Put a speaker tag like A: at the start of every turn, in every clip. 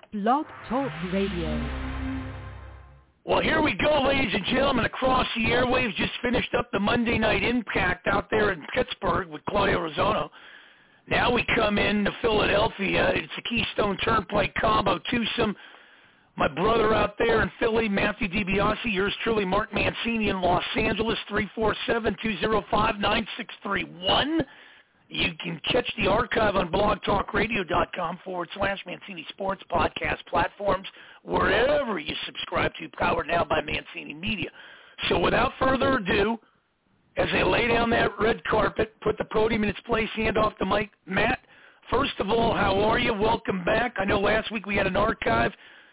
A: Blog Talk Radio.
B: Well, here we go, ladies and gentlemen, across the airwaves. Just finished up the Monday Night Impact out there in Pittsburgh with Claudio Rosano. Now we come in to Philadelphia. It's a Keystone Turnpike combo twosome. My brother out there in Philly, Matthew DiBiase, yours truly, Mark Mancini in Los Angeles, 347-205-9631. You can catch the archive on blogtalkradio.com/Mancini Sports podcast platforms, wherever you subscribe to, powered now by Mancini Media. So without further ado, as they lay down that red carpet, put the podium in its place, hand off the mic, Matt, first of all, how are you? Welcome back. I know last week we had an archive.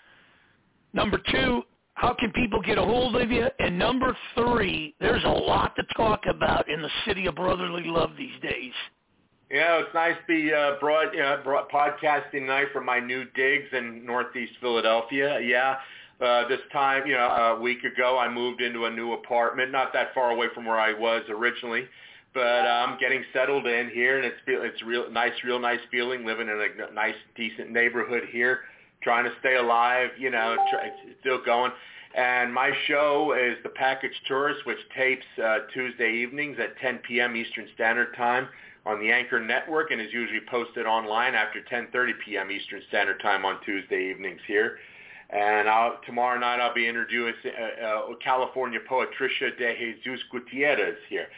B: Number two, how can people get a hold of you? And number three, there's a lot to talk about in the city of brotherly love these days.
C: Yeah, it's nice to be podcasting tonight from my new digs in Northeast Philadelphia. Yeah, this time, a week ago, I moved into a new apartment, not that far away from where I was originally, but I'm getting settled in here, and it's real nice feeling living in a nice, decent neighborhood here, trying to stay alive. It's still going. And my show is The Package Tourist, which tapes Tuesday evenings at 10 p.m. Eastern Standard Time on the Anchor Network, and is usually posted online after 10:30 p.m. Eastern Standard Time on Tuesday evenings here. And tomorrow night I'll be interviewing California poet Tricia de Jesus Gutierrez here.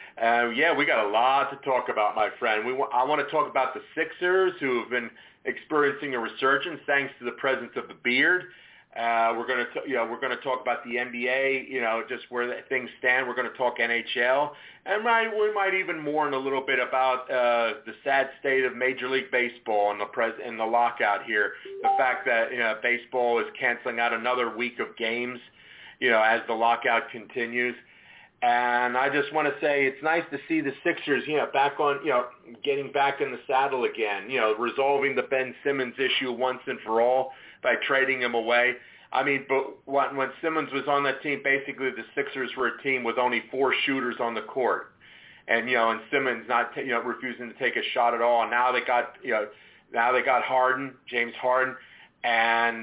C: We got a lot to talk about, my friend. I want to talk about the Sixers, who have been experiencing a resurgence thanks to the presence of the beard. We're going to talk about the NBA, just where things stand. We're going to talk NHL, and we might even mourn a little bit about the sad state of Major League Baseball and the lockout here. The fact that baseball is canceling out another week of games, as the lockout continues. And I just want to say it's nice to see the Sixers, back on, getting back in the saddle again, resolving the Ben Simmons issue once and for all by trading him away. I mean, but when Simmons was on that team, basically the Sixers were a team with only 4 shooters on the court, and and Simmons not refusing to take a shot at all. And now they got Harden, James Harden, and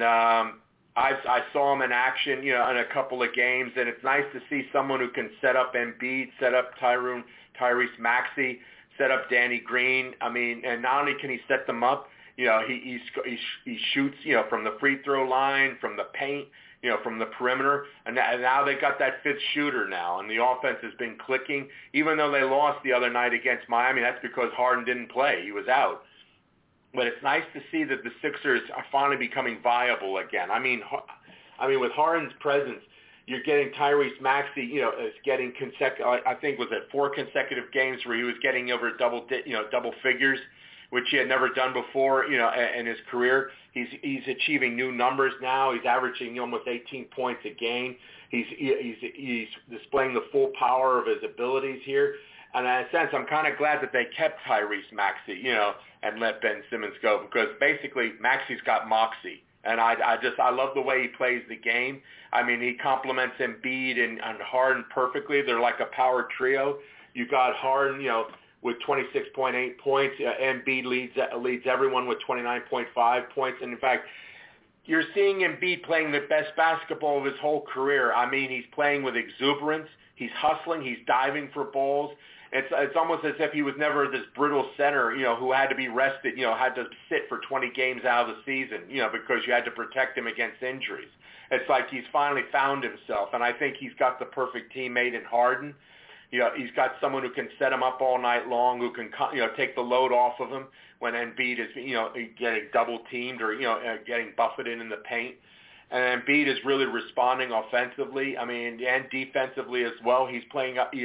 C: I saw him in action, in a couple of games, and it's nice to see someone who can set up Embiid, set up Tyrese Maxey, set up Danny Green. I mean, and not only can he set them up, he shoots, from the free throw line, from the paint, from the perimeter, and now they got that fifth shooter now, and the offense has been clicking. Even though they lost the other night against Miami, that's because Harden didn't play; he was out. But it's nice to see that the Sixers are finally becoming viable again. I mean, with Harden's presence, you're getting Tyrese Maxey, is getting I think was it 4 consecutive games where he was getting over double figures, which he had never done before, in his career. He's achieving new numbers now. He's averaging almost 18 points a game. He's displaying the full power of his abilities here. And in a sense, I'm kind of glad that they kept Tyrese Maxey, and let Ben Simmons go, because basically Maxey's got moxie. And I love the way he plays the game. I mean, he complements Embiid and Harden perfectly. They're like a power trio. You got Harden, with 26.8 points. Embiid leads everyone with 29.5 points. And in fact, you're seeing Embiid playing the best basketball of his whole career. I mean, he's playing with exuberance. He's hustling. He's diving for balls. It's almost as if he was never this brittle center, who had to be rested, had to sit for 20 games out of the season, because you had to protect him against injuries. It's like he's finally found himself, and I think he's got the perfect teammate in Harden. He's got someone who can set him up all night long, who can, take the load off of him when Embiid is, getting double teamed or, getting buffeted in the paint. And Embiid is really responding offensively, and defensively as well. He's playing up,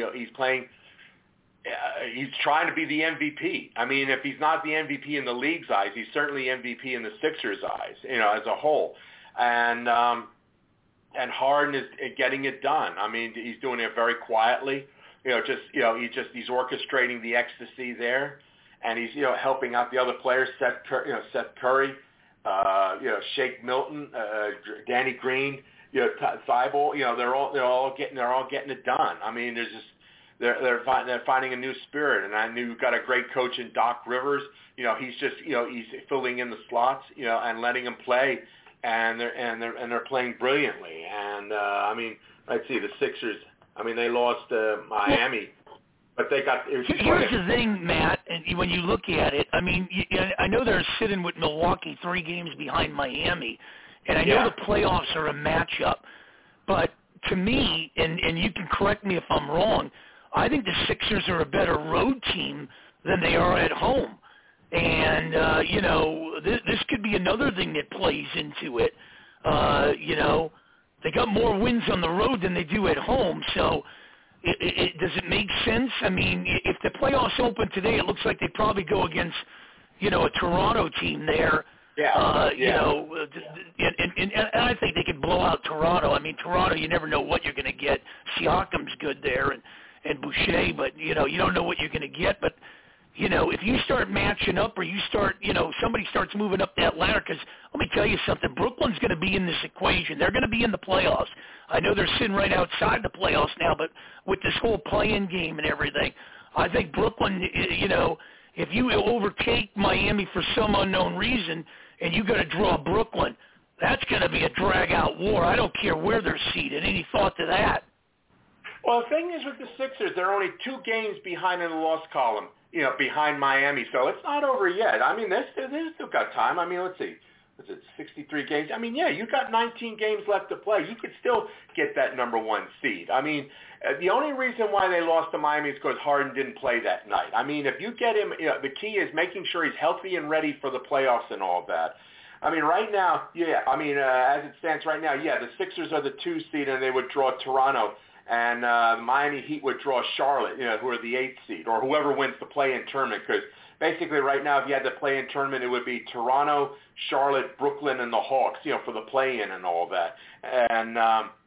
C: he's trying to be the MVP. I mean, if he's not the MVP in the league's eyes, he's certainly MVP in the Sixers' eyes, as a whole. And Harden is getting it done. I mean, he's doing it very quietly. He's orchestrating the ecstasy there, and he's helping out the other players, Seth Curry, Shake Milton, Danny Green, Thibault. They're all getting it done. I mean, they're finding a new spirit, and I knew you've got a great coach in Doc Rivers. He's just he's filling in the slots, and letting them play, and they're playing brilliantly. And I mean, let's see, the Sixers. I mean, they lost Miami. But they got.
B: Here's the thing, Matt. And when you look at it, I mean, I know they're sitting with Milwaukee 3 games behind Miami, and I know the playoffs are a matchup. But to me, and you can correct me if I'm wrong, I think the Sixers are a better road team than they are at home. And this could be another thing that plays into it. They got more wins on the road than they do at home, so. Does it make sense? I mean, if the playoffs open today, it looks like they'd probably go against, a Toronto team there. And I think they could blow out Toronto. I mean, Toronto, you never know what you're going to get. Siakam's good there, and Boucher, but, you don't know what you're going to get. But, if you start matching up or you start, somebody starts moving up that ladder, because let me tell you something, Brooklyn's going to be in this equation. They're going to be in the playoffs. I know they're sitting right outside the playoffs now, but with this whole play-in game and everything, I think Brooklyn, if you overtake Miami for some unknown reason and you got to draw Brooklyn, that's going to be a drag-out war. I don't care where they're seated. Any thought to that?
C: Well, the thing is with the Sixers, they're only 2 games behind in the loss column, behind Miami. So it's not over yet. I mean, they still got time. I mean, let's see. Was it 63 games? I mean, you got 19 games left to play. You could still get that number 1 seed. I mean, the only reason why they lost to Miami is because Harden didn't play that night. I mean, if you get him, the key is making sure he's healthy and ready for the playoffs and all that. I mean, right now, as it stands right now, the Sixers are the 2 seed, and they would draw Toronto. And Miami Heat would draw Charlotte, who are the 8th seed, or whoever wins the play-in tournament. Because basically right now, if you had the play-in tournament, it would be Toronto, Charlotte, Brooklyn, and the Hawks, for the play-in and all that. And,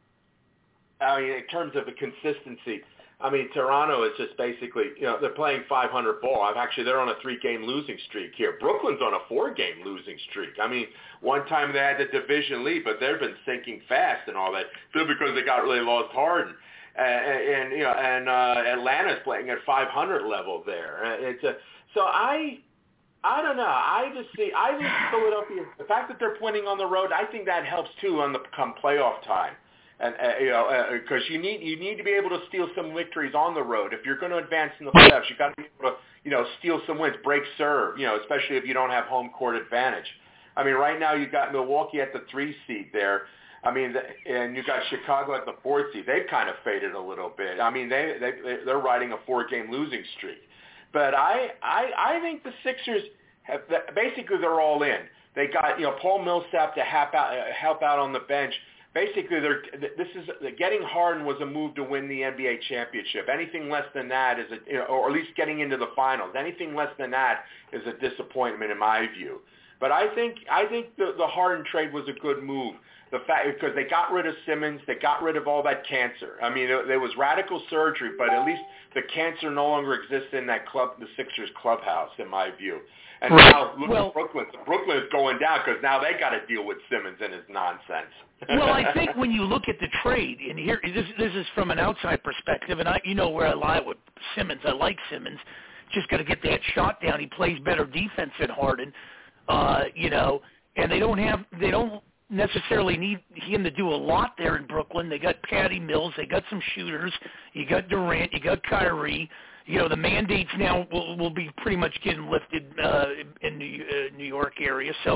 C: I mean, in terms of the consistency, I mean, Toronto is just basically, they're playing 500 ball. They're on a 3-game losing streak here. Brooklyn's on a 4-game losing streak. I mean, one time they had the division lead, but they've been sinking fast and all that, simply because they got really lost Harden. And Atlanta's playing at 500 level there. So I don't know. I think Philadelphia, the fact that they're winning on the road, I think that helps too come playoff time. And because you need to be able to steal some victories on the road. If you're going to advance in the playoffs, you got to be able to steal some wins, break serve. Especially if you don't have home court advantage. I mean, right now you got Milwaukee at the 3 seed there. I mean, and you got Chicago at the 4th seed. They've kind of faded a little bit. I mean, they're riding a 4-game losing streak. But I think the Sixers basically they're all in. They got Paul Millsap to help out on the bench. Basically, getting Harden was a move to win the NBA championship. Anything less than that is or at least getting into the finals. Anything less than that is a disappointment in my view. But I think the Harden trade was a good move. The fact because they got rid of Simmons, they got rid of all that cancer. I mean, there was radical surgery, but at least the cancer no longer exists in that the Sixers clubhouse, in my view. And now look at Brooklyn. Brooklyn is going down because now they got to deal with Simmons and his nonsense.
B: Well, I think when you look at the trade, and here this is from an outside perspective, and where I lie with Simmons. I like Simmons. Just got to get that shot down. He plays better defense than Harden, and they don't necessarily need him to do a lot there in Brooklyn. They got Patty Mills. They got some shooters. You got Durant. You got Kyrie. The mandates now will be pretty much getting lifted in New York area. So,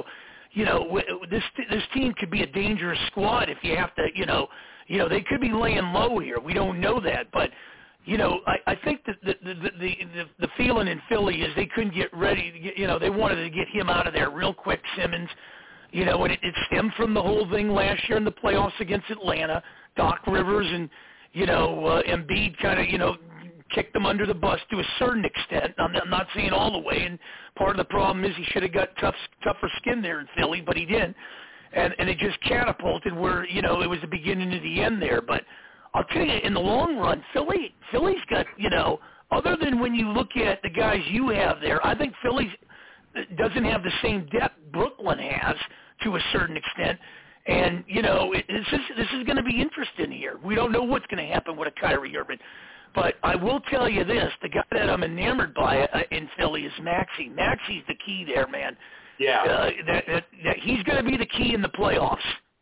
B: this team could be a dangerous squad if you have to, they could be laying low here. We don't know that, but I think that the feeling in Philly is they couldn't get ready. They wanted to get him out of there real quick, Simmons. And it stemmed from the whole thing last year in the playoffs against Atlanta. Doc Rivers and Embiid kind of kicked them under the bus to a certain extent. I'm not saying all the way, and part of the problem is he should have got tougher skin there in Philly, but he didn't. And it just catapulted where, it was the beginning of the end there. But I'll tell you, in the long run, Philly's got, other than when you look at the guys you have there, I think Philly's doesn't have the same depth Brooklyn has to a certain extent. And, this is going to be interesting here. We don't know what's going to happen with a Kyrie Irving. But I will tell you this, the guy that I'm enamored by in Philly is Maxey. Maxey's the key there, man.
C: Yeah.
B: That he's going to be the key in the playoffs.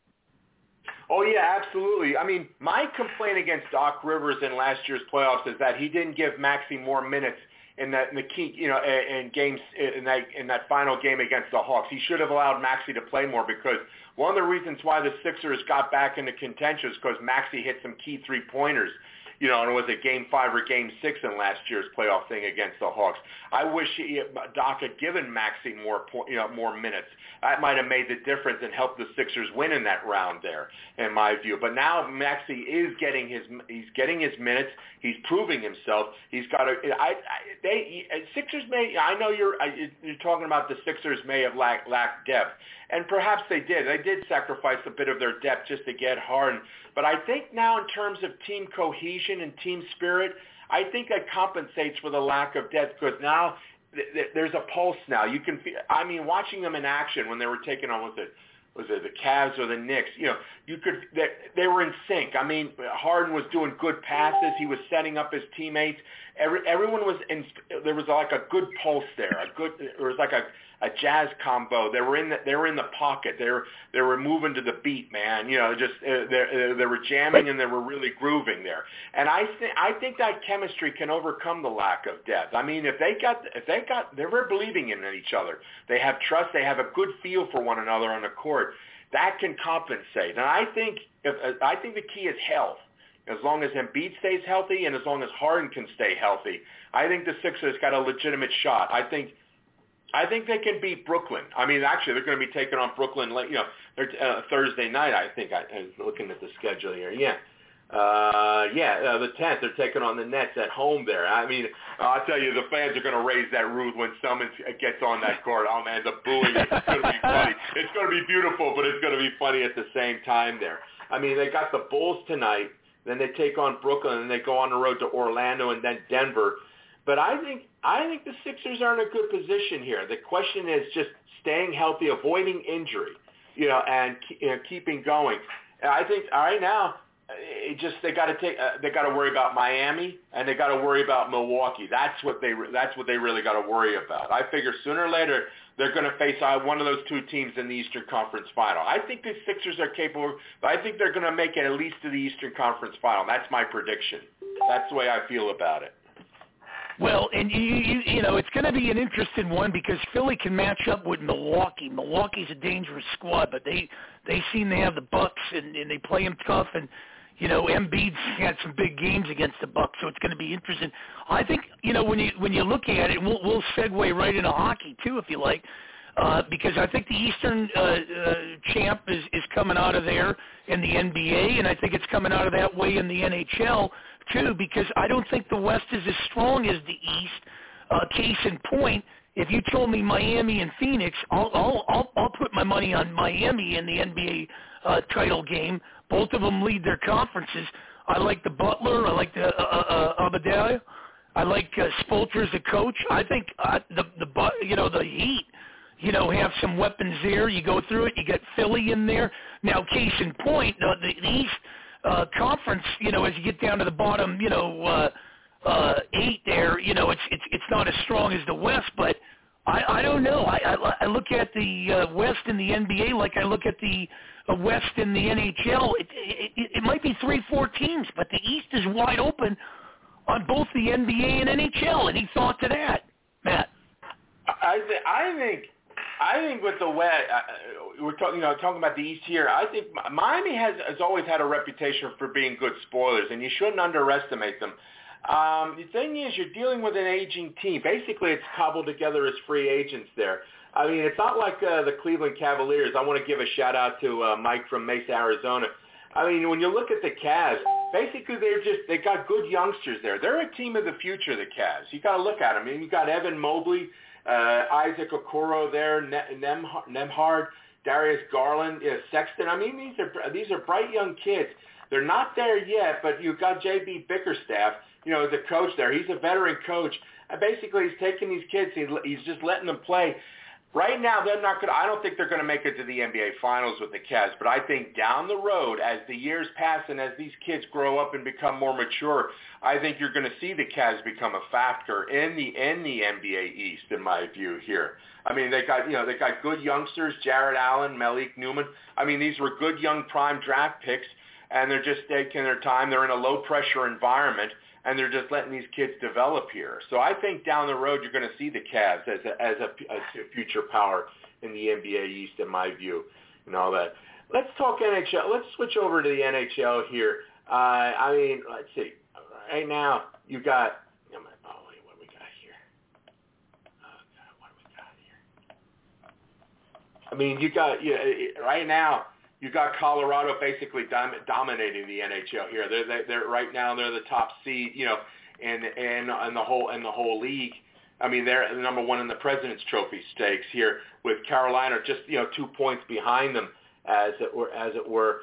C: Oh, yeah, absolutely. I mean, my complaint against Doc Rivers in last year's playoffs is that he didn't give Maxey more minutes in the key, in games in that final game against the Hawks. He should have allowed Maxey to play more, because one of the reasons why the Sixers got back into contention is because Maxey hit some key three-pointers. And it was a Game 5 or Game 6 in last year's playoff thing against the Hawks. I wish Doc had given Maxey more minutes. That might have made the difference and helped the Sixers win in that round there, in my view. But now Maxey is getting his minutes. He's proving himself. He's got Sixers may. I know you're talking about the Sixers may have lacked depth, and perhaps they did. They did sacrifice a bit of their depth just to get Harden. But I think now, in terms of team cohesion and team spirit, I think that compensates for the lack of depth, because now there's a pulse now. You can feel, watching them in action when they were taking on, was it the Cavs or the Knicks? They were in sync. Harden was doing good passes. He was setting up his teammates. Everyone was in. There was like a good pulse there. It was like a jazz combo. They were in the pocket. They were moving to the beat, man. They were jamming and they were really grooving there. And I think that chemistry can overcome the lack of depth. They were believing in each other. They have trust. They have a good feel for one another on the court. That can compensate. And I think the key is health. As long as Embiid stays healthy and as long as Harden can stay healthy, I think the Sixers got a legitimate shot. I think they can beat Brooklyn. Actually, they're going to be taking on Brooklyn late, Thursday night. I think I'm looking at the schedule here. Yeah. The 10th. They're taking on the Nets at home there. I'll tell you, the fans are going to raise that roof when someone gets on that court. Oh, man, the booing is going to be funny. It's going to be beautiful, but it's going to be funny at the same time there. They got the Bulls tonight. Then they take on Brooklyn, and they go on the road to Orlando and then Denver. But I think the Sixers are in a good position here. The question is just staying healthy, avoiding injury, and keeping going. And I think right now, they got to worry about Miami and they got to worry about Milwaukee. That's what they really got to worry about. I figure sooner or later they're going to face one of those two teams in the Eastern Conference Final. I think the Sixers are capable, but I think they're going to make it at least to the Eastern Conference Final. That's my prediction. That's the way I feel about it.
B: Well, and it's going to be an interesting one because Philly can match up with Milwaukee. Milwaukee's a dangerous squad, but they seem to have the Bucks and they play them tough. And Embiid's had some big games against the Bucks, so it's going to be interesting. I think when you look at it, we'll segue right into hockey too, if you like, because I think the Eastern champ is coming out of there in the NBA, and I think it's coming out of that way in the NHL. Too, because I don't think the West is as strong as the East. Case in point, if you told me Miami and Phoenix, I'll put my money on Miami in the NBA title game. Both of them lead their conferences. I like the Butler. I like the Abadal. I like Spoelstra as a coach. I think the Heat, have some weapons there. You go through it. You get Philly in there. Now, case in point, the East conference, as you get down to the bottom, 8 there, it's not as strong as the West, but I don't know. I look at the West in the NBA like I look at the West in the NHL. It might be 3-4 teams, but the East is wide open on both the NBA and NHL. Any thought to that, Matt?
C: I think with the West, we're talking about the East here. I think Miami has always had a reputation for being good spoilers, and you shouldn't underestimate them. The thing is, you're dealing with an aging team. Basically, it's cobbled together as free agents there. It's not like the Cleveland Cavaliers. I want to give a shout out to Mike from Mesa, Arizona. When you look at the Cavs, basically they got good youngsters there. They're a team of the future, the Cavs. You got to look at them. You got Evan Mobley, Isaac Okoro there, Nembhard, Darius Garland, Sexton. These are bright young kids. They're not there yet, but you've got J.B. Bickerstaff, the coach there. He's a veteran coach. And basically, he's taking these kids, he's just letting them play. Right now, they're not going. I don't think they're going to make it to the NBA Finals with the Cavs. But I think down the road, as the years pass and as these kids grow up and become more mature, I think you're going to see the Cavs become a factor in the NBA East, in my view. Here, I mean, they got good youngsters, Jared Allen, Malik Newman. I mean, these were good young prime draft picks, and they're just taking their time. They're in a low pressure environment, and they're just letting these kids develop here. So I think down the road you're going to see the Cavs as a future power in the NBA East, in my view, and all that. Let's talk NHL. Let's switch over to the NHL here. I mean, let's see. Right now you got. What do we got here? What do we got here? I mean, you got right now. You got Colorado basically dominating the NHL here. They're right now they're the top seed, in the whole league. I mean, they're number one in the President's Trophy stakes here, with Carolina just 2 points behind them, as it were.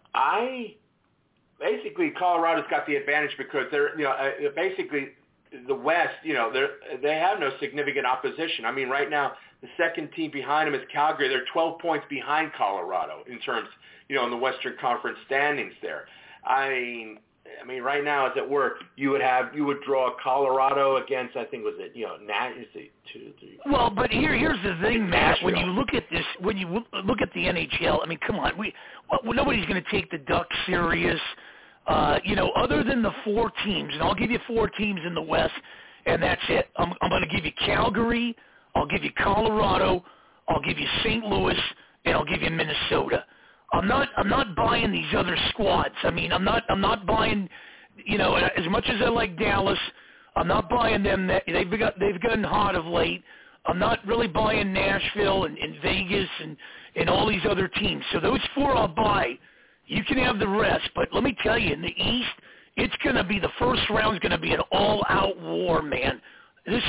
C: Basically Colorado's got the advantage because they're basically the West. They have no significant opposition. I mean, right now, the second team behind them is Calgary. They're 12 points behind Colorado in terms, in the Western Conference standings there. I mean, right now, as it were, you would draw Colorado against, I think, was it, is it 2, 3?
B: Well, but here's the thing, Matt. When you look at this, when you look at the NHL, I mean, come on, nobody's going to take the Ducks serious. Other than the 4 teams, and I'll give you 4 teams in the West, and that's it. I'm going to give you Calgary, I'll give you Colorado, I'll give you St. Louis, and I'll give you Minnesota. I'm not buying these other squads. I mean, I'm not buying, as much as I like Dallas, I'm not buying them. They've gotten hot of late. I'm not really buying Nashville and Vegas and all these other teams. So those 4 I'll buy. You can have the rest, but let me tell you, in the East, it's going to be, the first round's going to be an all-out war, man. This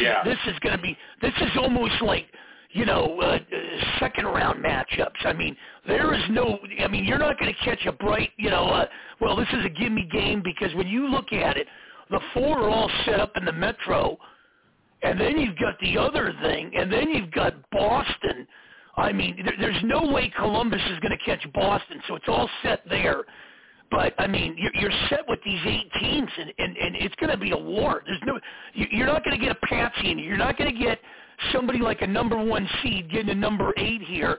B: is almost like, second round matchups. I mean, you're not going to catch a bright, this is a gimme game, because when you look at it, the 4 are all set up in the Metro, and then you've got the other thing, and then you've got Boston. I mean, there's no way Columbus is going to catch Boston, so it's all set there. But, I mean, you're set with these 8 teams, and it's going to be a war. You're not going to get a patsy in here. You're not going to get somebody like a number 1 seed getting a number 8 here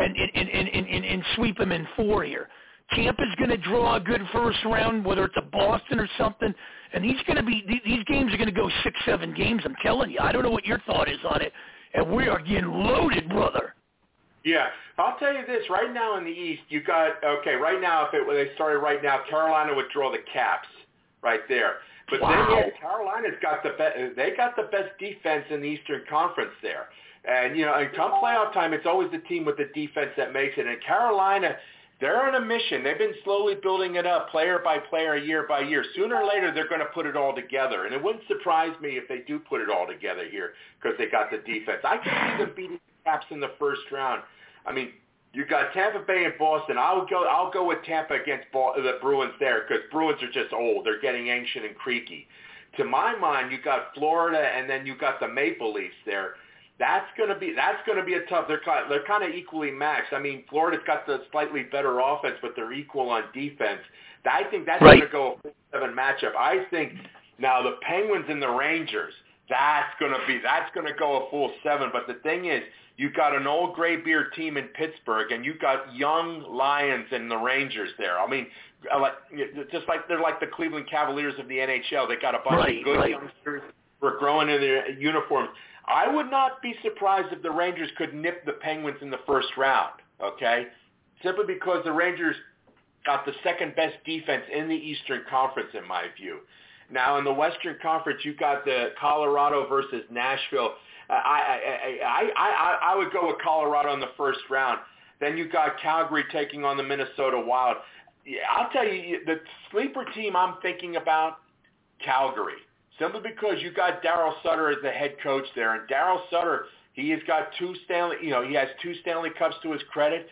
B: and sweep them in 4 here. Tampa's going to draw a good first round, whether it's a Boston or something, and these games are going to go 6-7 games. I'm telling you. I don't know what your thought is on it, and we are getting loaded, brother.
C: Yeah, I'll tell you this. Right now in the East, you got right now. If they started right now, Carolina would draw the Caps right there. But then Carolina's got the best. They got the best defense in the Eastern Conference there. And and come playoff time, it's always the team with the defense that makes it. And Carolina, they're on a mission. They've been slowly building it up, player by player, year by year. Sooner or later, they're going to put it all together. And it wouldn't surprise me if they do put it all together here, because they got the defense. I can see them beating Caps in the first round. I mean, you got Tampa Bay and Boston. I'll go with Tampa against the Bruins there, because Bruins are just old. They're getting ancient and creaky. To my mind, you got Florida, and then you got the Maple Leafs there. That's gonna be a tough. They're kind of equally matched. I mean, Florida's got the slightly better offense, but they're equal on defense. I think that's going to go a 4-7 matchup. I think now the Penguins and the Rangers. That's going to go a full 7. But the thing is, you've got an old graybeard team in Pittsburgh, and you've got young Lions and the Rangers there. I mean, just like they're like the Cleveland Cavaliers of the NHL. They got a bunch of good youngsters who are growing in their uniforms. I would not be surprised if the Rangers could nip the Penguins in the first round, okay? Simply because the Rangers got the second best defense in the Eastern Conference, in my view. Now, in the Western Conference, you've got the Colorado versus Nashville. I would go with Colorado in the first round. Then you got Calgary taking on the Minnesota Wild. Yeah, I'll tell you, the sleeper team I'm thinking about, Calgary. Simply because you got Darryl Sutter as the head coach there, and Darryl Sutter, he has 2 Stanley Cups to his credit.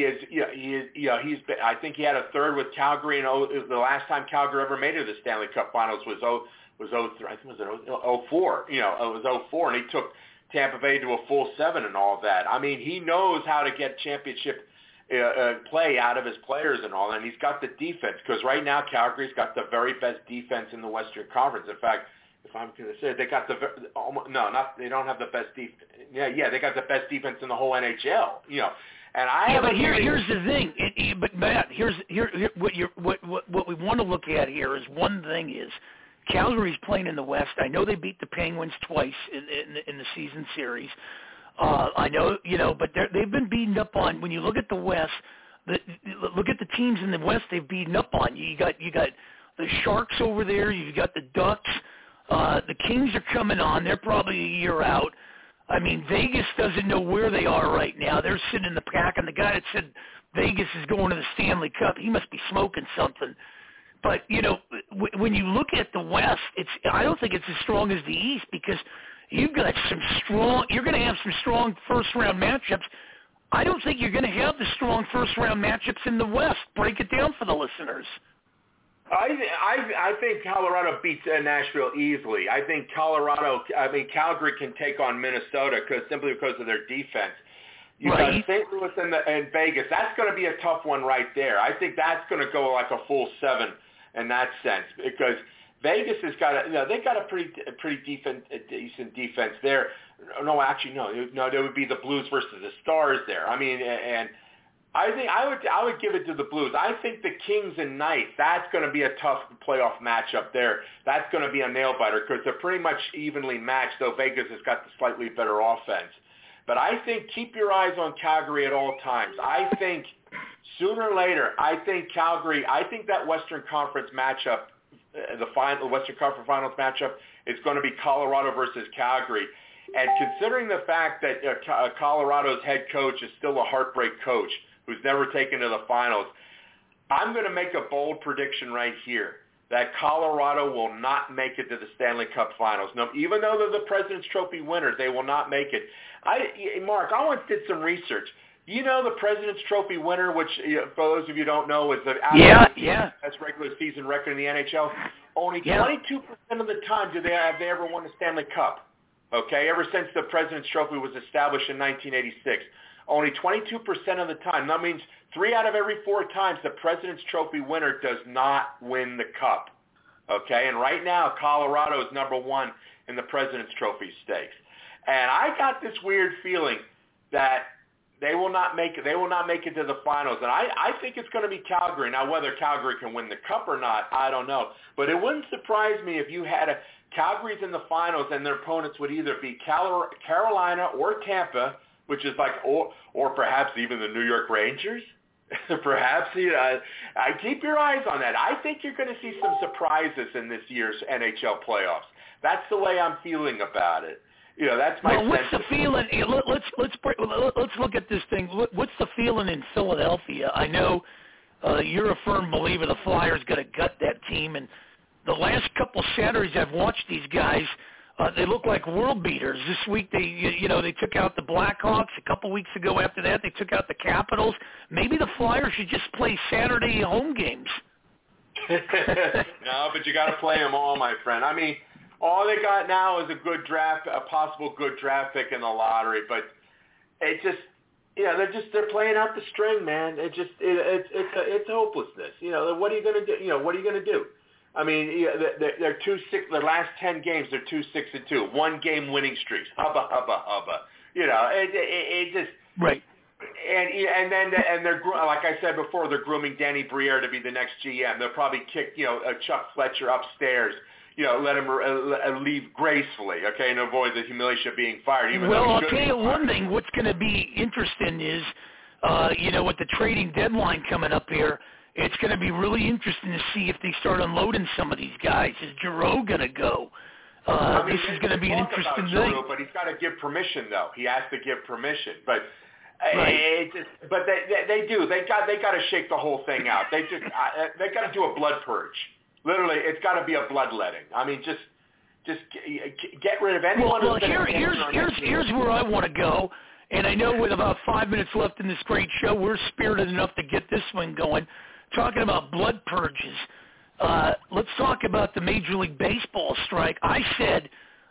C: I think he had a third with Calgary, and the last time Calgary ever made it to the Stanley Cup Finals was 04. It was 04, and he took Tampa Bay to a full 7 and all of that. I mean, he knows how to get championship play out of his players and all that, and he's got the defense, because right now Calgary's got the very best defense in the Western Conference. In fact, if I'm going to say, they got they don't have the best defense. Yeah, they got the best defense in the whole NHL.
B: But here's the thing. But Matt, here's what we want to look at here is one thing is Calgary's playing in the West. I know they beat the Penguins twice in the season series. I know, but they've been beaten up on. When you look at the West, look at the teams in the West they've beaten up on. You got the Sharks over there. You've got the Ducks. The Kings are coming on. They're probably a year out. I mean, Vegas doesn't know where they are right now. They're sitting in the pack, and the guy that said Vegas is going to the Stanley Cup, he must be smoking something. But, when you look at the West, I don't think it's as strong as the East, because you're going to have some strong first-round matchups. I don't think you're going to have the strong first-round matchups in the West. Break it down for the listeners.
C: I think Colorado beats Nashville easily. I think Calgary can take on Minnesota simply because of their defense. You got St. Louis and Vegas. That's going to be a tough one right there. I think that's going to go like a full 7 in that sense, because Vegas has got they've got a pretty decent defense there. No, there would be the Blues versus the Stars there. I mean, and I think I would give it to the Blues. I think the Kings and Knights, that's going to be a tough playoff matchup there. That's going to be a nail biter, because they're pretty much evenly matched, though Vegas has got the slightly better offense. But I think keep your eyes on Calgary at all times. I think sooner or later, I think that Western Conference matchup, the Western Conference Finals matchup, is going to be Colorado versus Calgary. And considering the fact that Colorado's head coach is still a heartbreak coach who's never taken to the finals, I'm going to make a bold prediction right here that Colorado will not make it to the Stanley Cup Finals. No, even though they're the President's Trophy winners, they will not make it. Mark, I once did some research. You know the President's Trophy winner, which for those of you who don't know is the best regular season record in the NHL. Only 22% of the time have they ever won the Stanley Cup. Okay, ever since the President's Trophy was established in 1986. Only 22% of the time. That means 3 out of every 4 times the President's Trophy winner does not win the Cup. Okay, and right now Colorado is number 1 in the President's Trophy stakes. And I got this weird feeling that they will not make it. They will not make it to the finals. And I think it's going to be Calgary. Now, whether Calgary can win the Cup or not, I don't know. But it wouldn't surprise me if you had Calgary's in the finals and their opponents would either be Carolina or Tampa, which is like, or perhaps even the New York Rangers. Perhaps, I keep your eyes on that. I think you're going to see some surprises in this year's NHL playoffs. That's the way I'm feeling about it. That's my sense.
B: What's the feeling? Let's look at this thing. What's the feeling in Philadelphia? I know you're a firm believer the Flyers got to gut that team, and the last couple Saturdays I've watched these guys. They look like world beaters. This week they took out the Blackhawks. A couple weeks ago after that they took out the Capitals. Maybe the Flyers should just play Saturday home games.
C: No, but you got to play them all, my friend. I mean, all they got now is a possible good draft pick in the lottery, but it just, they're playing out the string, man. It's hopelessness. What are you going to do? What are you going to do? I mean, they're 2-6. The last 10 games, they're 2-6-2. 1-game winning streaks. Hubba, hubba, hubba. It just
B: right.
C: And they're, like I said before, they're grooming Danny Briere to be the next GM. They'll probably kick Chuck Fletcher upstairs. Let him leave gracefully, okay, and avoid the humiliation of being fired.
B: I'll tell you one thing. What's going to be interesting is, with the trading deadline coming up here, it's going to be really interesting to see if they start unloading some of these guys. Is Giroux going to go? This is going to be an interesting thing.
C: Giroux, but he's got to give permission, though. He has to give permission. But
B: right.
C: They do. They got to shake the whole thing out. They got to do a blood purge. Literally, it's got to be a bloodletting. I mean, just get rid of anyone.
B: Well, here's where I want to go. And I know with about 5 minutes left in this great show, we're spirited enough to get this one going. Talking about blood purges, let's talk about the Major League Baseball strike. I said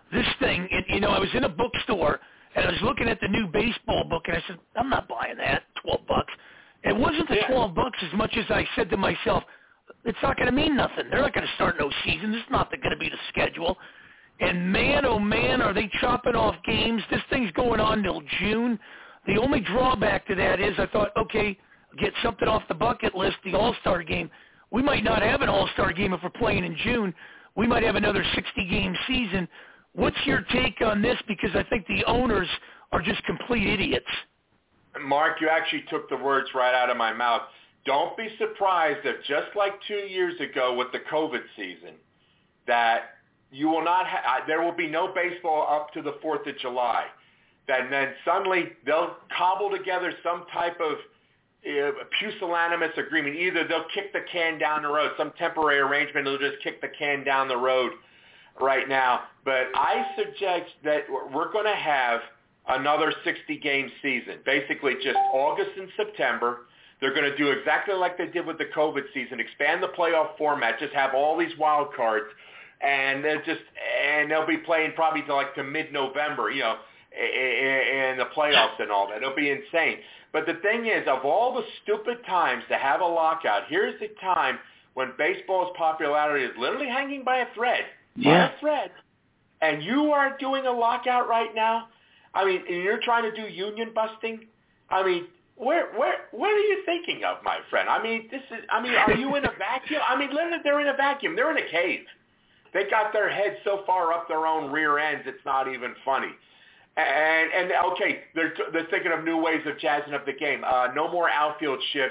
B: this thing, and, I was in a bookstore, and I was looking at the new baseball book, and I said, I'm not buying that, $12. It wasn't the $12 as much as I said to myself, it's not going to mean nothing. They're not going to start no season. This is not going to be the schedule. And man, oh man, are they chopping off games. This thing's going on till June. The only drawback to that is I thought, okay, get something off the bucket list, the All-Star game. We might not have an All-Star game if we're playing in June. We might have another 60-game season. What's your take on this? Because I think the owners are just complete idiots.
C: Mark, you actually took the words right out of my mouth. Don't be surprised if just like 2 years ago with the COVID season, that you will not there will be no baseball up to the 4th of July. And then suddenly they'll cobble together some type of pusillanimous agreement. Either they'll kick the can down the road, some temporary arrangement, they'll just kick the can down the road right now. But I suggest that we're going to have another 60-game season, basically just August and September. They're going to do exactly like they did with the COVID season, expand the playoff format, just have all these wild cards, and they'll be playing probably to mid-November, and the playoffs and all that. It'll be insane. But the thing is, of all the stupid times to have a lockout, here's the time when baseball's popularity is literally hanging by a thread.
B: Yeah.
C: By a thread. And you are doing a lockout right now? I mean, and you're trying to do union busting? I mean, what are you thinking of, my friend? I mean, are you in a vacuum? I mean, literally, they're in a vacuum. They're in a cave. They got their heads so far up their own rear ends, it's not even funny. And okay, they're thinking of new ways of jazzing up the game. No more outfield shifts.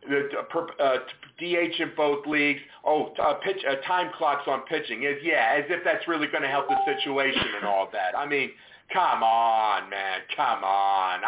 C: DH in both leagues. Time clocks on pitching. As if that's really going to help the situation and all that. I mean, come on, man, come on.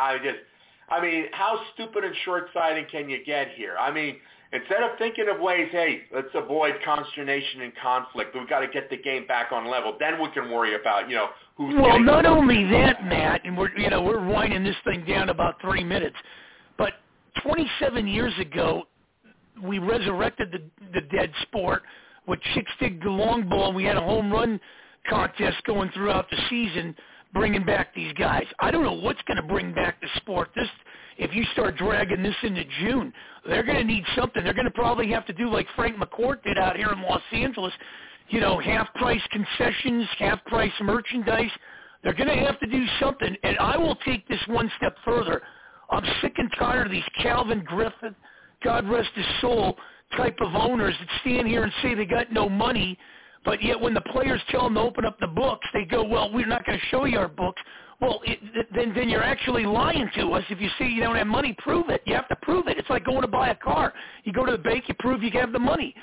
C: How stupid and short-sighted can you get here? I mean, instead of thinking of ways, hey, let's avoid consternation and conflict. We've got to get the game back on level. Then we can worry about, who's.
B: Well, not only that, Matt, and we're winding this thing down about 3 minutes, but 27 years ago, we resurrected the dead sport with Chick Stick the long ball, and we had a home run contest going throughout the season, bringing back these guys. I don't know what's going to bring back the sport. If you start dragging this into June, they're going to need something. They're going to probably have to do like Frank McCourt did out here in Los Angeles, half-price concessions, half-price merchandise. They're going to have to do something, and I will take this one step further. I'm sick and tired of these Calvin Griffith, God rest his soul, type of owners that stand here and say they got no money, but yet when the players tell them to open up the books, they go, well, we're not going to show you our books. Well, then you're actually lying to us. If you say you don't have money, prove it. You have to prove it. It's like going to buy a car. You go to the bank, you prove you have the money.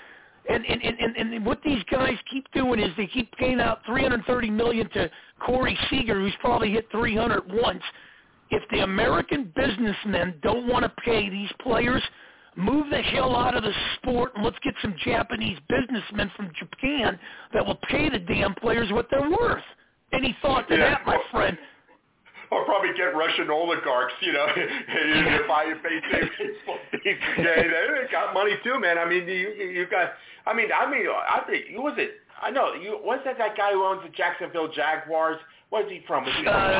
B: And what these guys keep doing is they keep paying out $330 million to Corey Seager, who's probably hit 300 once. If the American businessmen don't want to pay these players, move the hell out of the sport and let's get some Japanese businessmen from Japan that will pay the damn players what they're worth. Any thought to that, my friend?
C: Or probably get Russian oligarchs, to buy baseball teams. They got money too, man. I mean, you got. I think who was it? I know you. What's that guy who owns the Jacksonville Jaguars? Where's he from?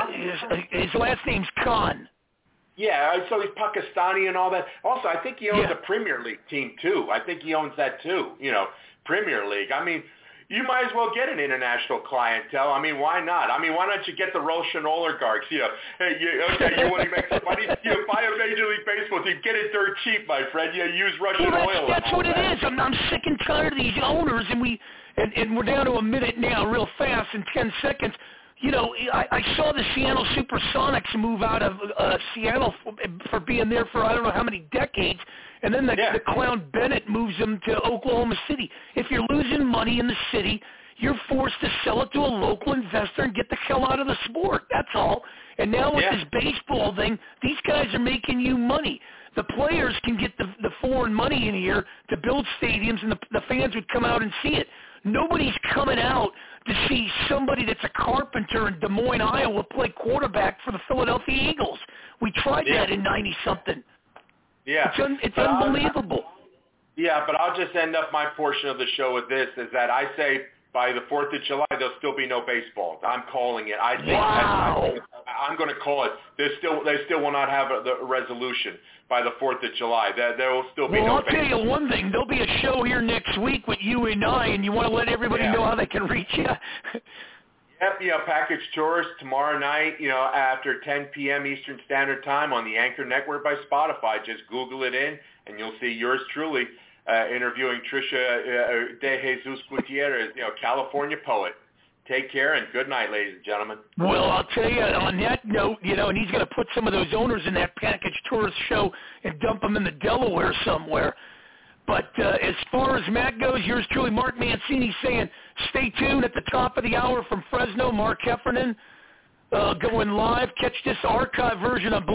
B: His last name's Khan.
C: Yeah, so he's Pakistani and all that. Also, I think he owns a Premier League team too. I think he owns that too. Premier League. I mean, you might as well get an international clientele. I mean, why not? I mean, why don't you get the Russian oligarchs? Hey, you want to make some money? Buy a Major League Baseball team. Get it dirt cheap, my friend. Use Russian oil.
B: That's what it is. I'm sick and tired of these owners, and we're down to a minute now, real fast, in 10 seconds. I saw the Seattle Supersonics move out of Seattle for being there for I don't know how many decades, and then the clown Bennett moves them to Oklahoma City. If you're losing money in the city, you're forced to sell it to a local investor and get the hell out of the sport. That's all. And now with this baseball thing, these guys are making you money. The players can get the foreign money in here to build stadiums, and the fans would come out and see it. Nobody's coming out to see somebody that's a carpenter in Des Moines, Iowa, play quarterback for the Philadelphia Eagles. We tried that in 90-something.
C: Yeah.
B: It's unbelievable.
C: Yeah, but I'll just end up my portion of the show with this, is that I say by the 4th of July, there'll still be no baseball. I'm calling it. I think I'm going to call it. They still will not have the resolution by the 4th of July. There will still be no baseball. Well,
B: I'll tell you one thing. There'll be a show here next week with you and I, and you want to let everybody know how they can reach you.
C: Yep, Package Tourist tomorrow night, after 10 p.m. Eastern Standard Time on the Anchor Network by Spotify. Just Google it in, and you'll see yours truly interviewing Trisha De Jesus Gutierrez, California poet. Take care and good night, ladies and gentlemen.
B: Well, I'll tell you, on that note, and he's going to put some of those owners in that Package Tourist show and dump them in the Delaware somewhere. But as far as Matt goes, yours truly, Mark Mancini, saying stay tuned at the top of the hour from Fresno. Mark Heffernan going live. Catch this archive version on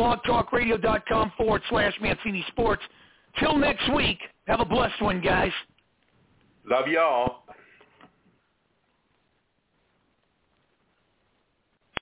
B: blogtalkradio.com/Mancini Sports. Till next week, have a blessed one, guys.
C: Love y'all.